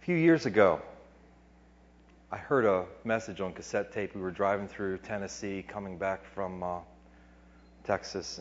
few years ago, I heard a message on cassette tape. We were driving through Tennessee, coming back from Texas, and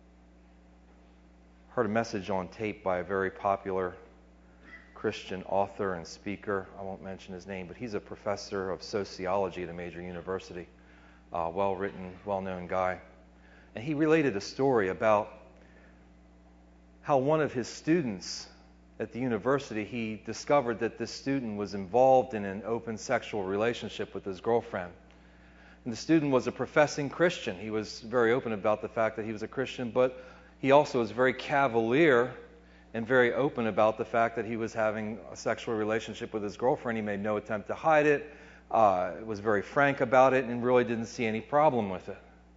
heard a message on tape by a very popular Christian author and speaker. I won't mention his name, but he's a professor of sociology at a major university. Well-written, well-known guy. And he related a story about how one of his students at the university, he discovered that this student was involved in an open sexual relationship with his girlfriend. And the student was a professing Christian. He was very open about the fact that he was a Christian, but he also was very cavalier and very open about the fact that he was having a sexual relationship with his girlfriend. He made no attempt to hide it, was very frank about it, and really didn't see any problem with it.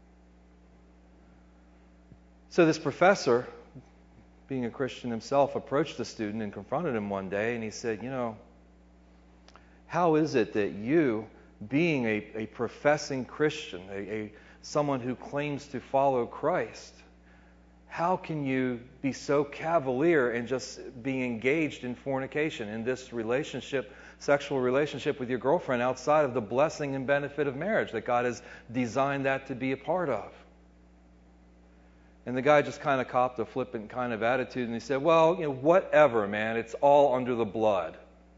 So this professor, being a Christian himself, approached the student and confronted him one day, and he said, how is it that you, being a professing Christian, someone who claims to follow Christ, how can you be so cavalier and just be engaged in fornication, in this relationship, sexual relationship with your girlfriend outside of the blessing and benefit of marriage that God has designed that to be a part of? And the guy just kind of copped a flippant kind of attitude, and he said, well, whatever, man, it's all under the blood.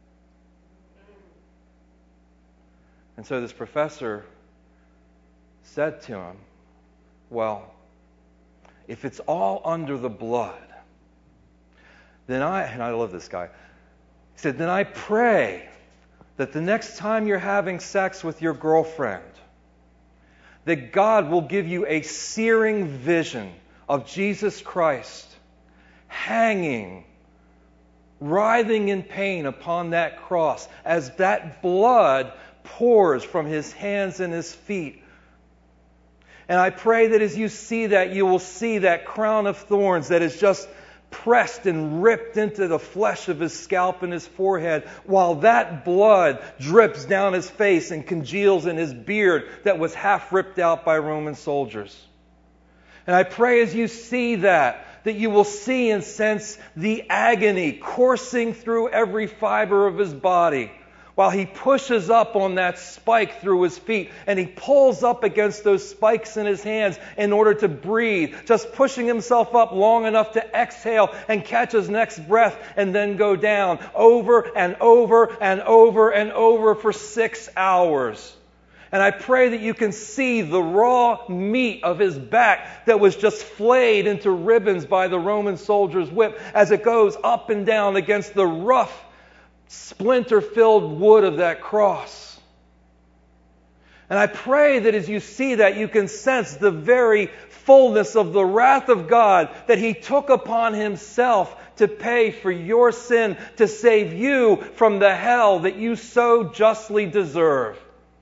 And so this professor said to him, well, if it's all under the blood, then and I love this guy, he said, then I pray that the next time you're having sex with your girlfriend, that God will give you a searing vision of Jesus Christ hanging, writhing in pain upon that cross as that blood pours from His hands and His feet. And I pray that as you see that, you will see that crown of thorns that is just pressed and ripped into the flesh of His scalp and His forehead, while that blood drips down His face and congeals in His beard that was half ripped out by Roman soldiers. And I pray as you see that you will see and sense the agony coursing through every fiber of His body while He pushes up on that spike through His feet, and He pulls up against those spikes in His hands in order to breathe, just pushing Himself up long enough to exhale and catch His next breath and then go down over and over and over and over for 6 hours. And I pray that you can see the raw meat of His back that was just flayed into ribbons by the Roman soldier's whip as it goes up and down against the rough, splinter-filled wood of that cross. And I pray that as you see that, you can sense the very fullness of the wrath of God that He took upon Himself to pay for your sin, to save you from the hell that you so justly deserve.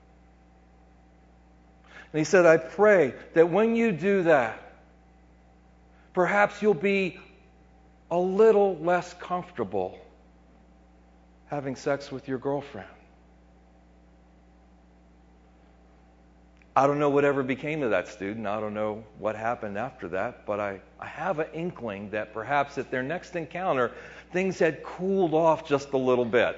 And he said, I pray that when you do that, perhaps you'll be a little less comfortable having sex with your girlfriend. I don't know whatever became of that student. I don't know what happened after that, but I have an inkling that perhaps at their next encounter, things had cooled off just a little bit.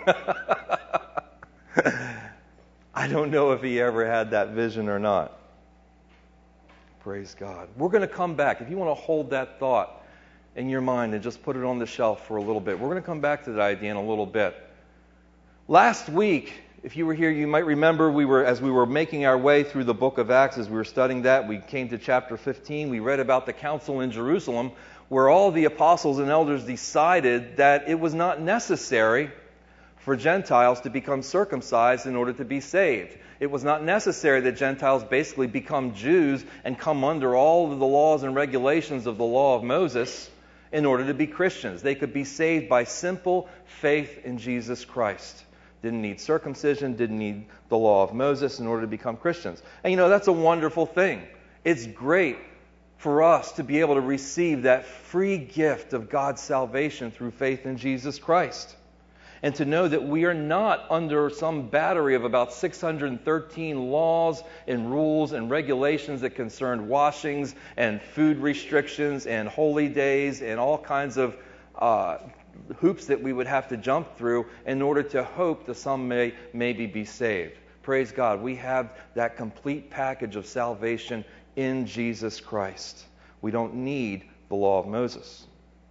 I don't know if he ever had that vision or not. Praise God. We're going to come back. If you want to hold that thought in your mind and just put it on the shelf for a little bit, we're going to come back to that idea in a little bit. Last week, if you were here, you might remember as we were making our way through the book of Acts, as we were studying that, we came to chapter 15. We read about the council in Jerusalem where all the apostles and elders decided that it was not necessary for Gentiles to become circumcised in order to be saved. It was not necessary that Gentiles basically become Jews and come under all of the laws and regulations of the law of Moses in order to be Christians. They could be saved by simple faith in Jesus Christ. Didn't need circumcision, didn't need the law of Moses in order to become Christians. And that's a wonderful thing. It's great for us to be able to receive that free gift of God's salvation through faith in Jesus Christ. And to know that we are not under some battery of about 613 laws and rules and regulations that concern washings and food restrictions and holy days and all kinds of hoops that we would have to jump through in order to hope that some may maybe be saved. Praise God. We have that complete package of salvation in Jesus Christ. We don't need the law of Moses.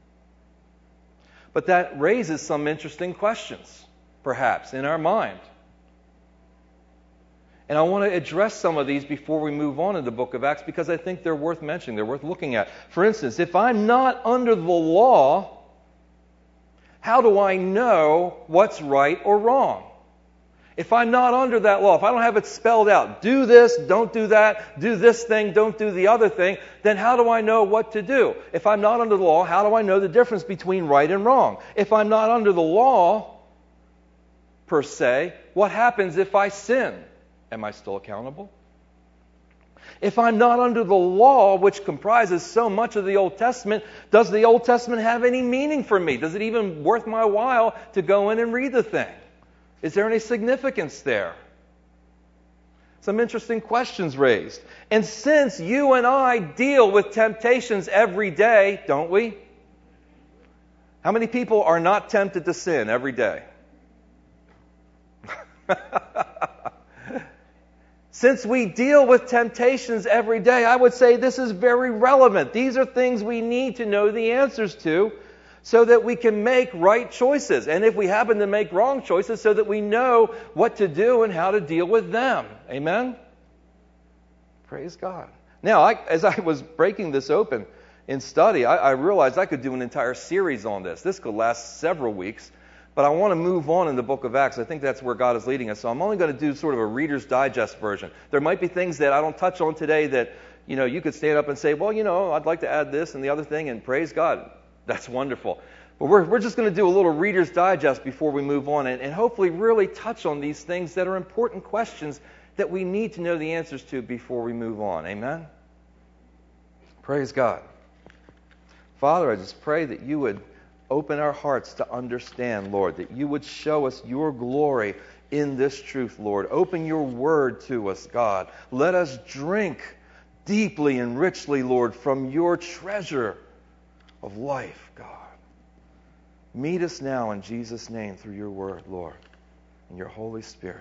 But that raises some interesting questions, perhaps, in our mind. And I want to address some of these before we move on in the book of Acts, because I think they're worth mentioning. They're worth looking at. For instance, if I'm not under the law, how do I know what's right or wrong? If I'm not under that law, if I don't have it spelled out, do this, don't do that, do this thing, don't do the other thing, then how do I know what to do? If I'm not under the law, how do I know the difference between right and wrong? If I'm not under the law, per se, what happens if I sin? Am I still accountable? If I'm not under the law, which comprises so much of the Old Testament, does the Old Testament have any meaning for me? Does it even worth my while to go in and read the thing? Is there any significance there? Some interesting questions raised. And since you and I deal with temptations every day, don't we? How many people are not tempted to sin every day? Since we deal with temptations every day, I would say this is very relevant. These are things we need to know the answers to so that we can make right choices. And if we happen to make wrong choices, so that we know what to do and how to deal with them. Amen? Praise God. Now, as I was breaking this open in study, I realized I could do an entire series on this. This could last several weeks. But I want to move on in the book of Acts. I think that's where God is leading us. So I'm only going to do sort of a Reader's Digest version. There might be things that I don't touch on today that, you could stand up and say, well, I'd like to add this and the other thing, and praise God. That's wonderful. But we're just going to do a little Reader's Digest before we move on and hopefully really touch on these things that are important questions that we need to know the answers to before we move on. Amen? Praise God. Father, I just pray that you would open our hearts to understand, Lord, that you would show us your glory in this truth, Lord. Open your word to us, God. Let us drink deeply and richly, Lord, from your treasure of life, God. Meet us now in Jesus' name through your word, Lord, and your Holy Spirit.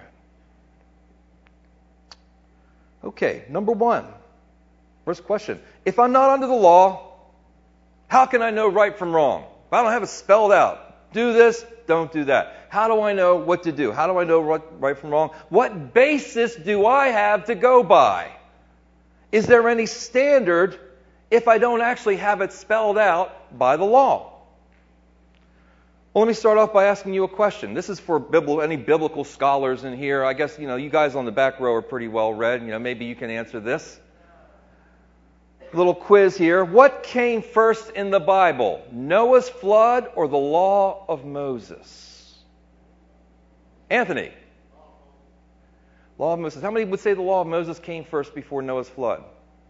Okay, number one. First question. If I'm not under the law, how can I know right from wrong? If I don't have it spelled out, do this, don't do that. How do I know what to do? How do I know right from wrong? What basis do I have to go by? Is there any standard if I don't actually have it spelled out by the law? Well, let me start off by asking you a question. This is for any biblical scholars in here. I guess, you guys on the back row are pretty well read. Maybe you can answer this. Little quiz here. What came first in the Bible? Noah's flood or the law of Moses? Anthony. Law of Moses. How many would say the law of Moses came first before Noah's flood?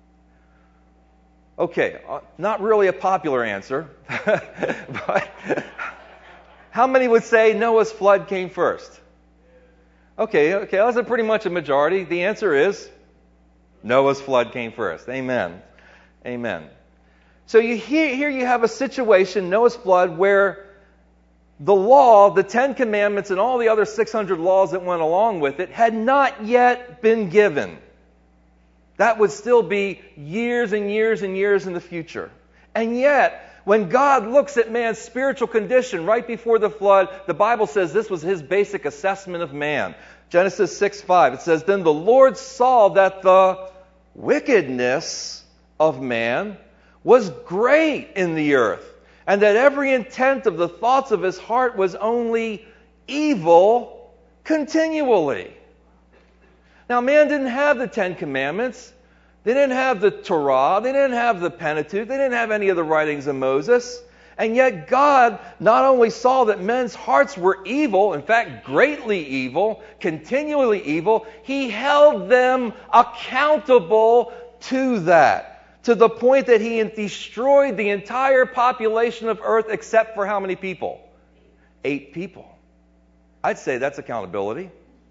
Okay, not really a popular answer. But how many would say Noah's flood came first? Okay, that's pretty much a majority. The answer is Noah's flood came first. Amen. Amen. So here you have a situation, Noah's flood, where the law, the 10 Commandments, and all the other 600 laws that went along with it had not yet been given. That would still be years and years and years in the future. And yet, when God looks at man's spiritual condition right before the flood, the Bible says this was his basic assessment of man. Genesis 6:5, it says, "Then the Lord saw that the wickedness of man was great in the earth, and that every intent of the thoughts of his heart was only evil continually." Now, man didn't have the 10 Commandments. They didn't have the Torah. They didn't have the Pentateuch. They didn't have any of the writings of Moses. And yet God not only saw that men's hearts were evil, in fact, greatly evil, continually evil, He held them accountable to that. To the point that He destroyed the entire population of earth except for how many people? 8 people. I'd say that's accountability.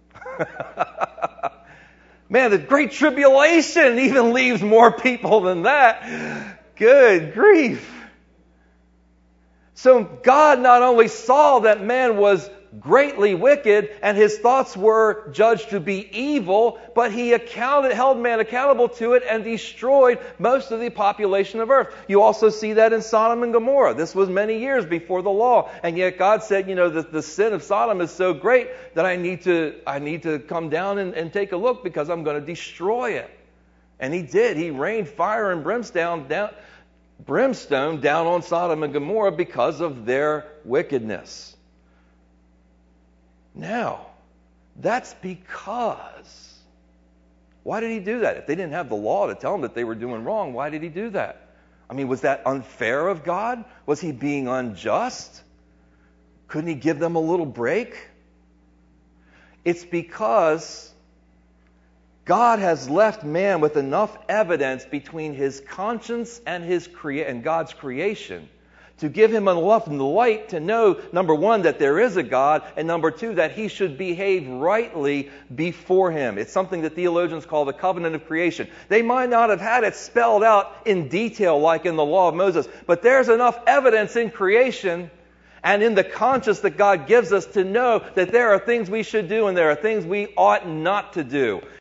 Man, the Great Tribulation even leaves more people than that. Good grief. So God not only saw that man was greatly wicked and his thoughts were judged to be evil, but he held man accountable to it and destroyed most of the population of earth. You also see that in Sodom and Gomorrah. This was many years before the law, and yet God said, the sin of Sodom is so great that I need to come down and take a look because I'm going to destroy it. And he did. He rained fire and brimstone down on Sodom and Gomorrah because of their wickedness. Now, that's because, why did he do that? If they didn't have the law to tell them that they were doing wrong, why did he do that? I mean, was that unfair of God? Was he being unjust? Couldn't he give them a little break? It's because God has left man with enough evidence between his conscience and and God's creation to give him enough light to know, number one, that there is a God, and number two, that he should behave rightly before him. It's something that theologians call the covenant of creation. They might not have had it spelled out in detail like in the law of Moses, but there's enough evidence in creation and in the conscience that God gives us to know that there are things we should do and there are things we ought not to do.